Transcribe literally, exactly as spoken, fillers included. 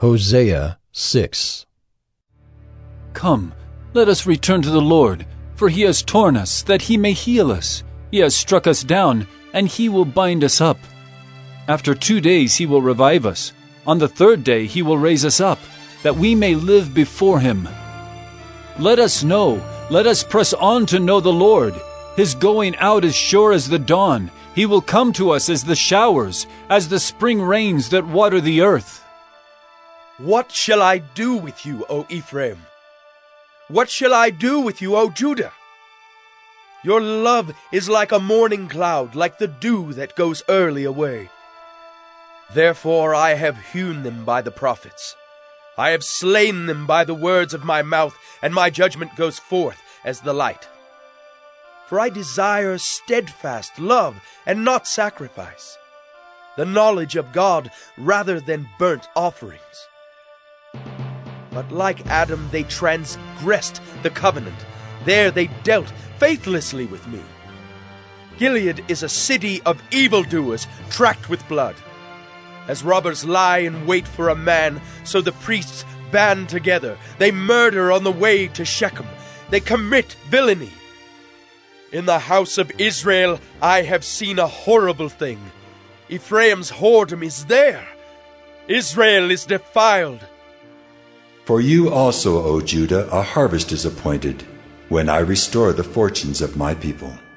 Hosea six. Come, let us return to the Lord, for he has torn us, that he may heal us. He has struck us down, and he will bind us up. After two days he will revive us. On the third day he will raise us up, that we may live before him. Let us know, let us press on to know the Lord. His going out is sure as the dawn. He will come to us as the showers, as the spring rains that water the earth. What shall I do with you, O Ephraim? What shall I do with you, O Judah? Your love is like a morning cloud, like the dew that goes early away. Therefore I have hewn them by the prophets. I have slain them by the words of my mouth, and my judgment goes forth as the light. For I desire steadfast love and not sacrifice, the knowledge of God rather than burnt offerings. But like Adam they transgressed the covenant. There they dealt faithlessly with me. Gilead is a city of evildoers tracked with blood. As robbers lie in wait for a man, so the priests band together. They murder on the way to Shechem. They commit villainy. In the house of Israel I have seen a horrible thing. Ephraim's whoredom is there. Israel is defiled. For you also, O Judah, a harvest is appointed, when I restore the fortunes of my people.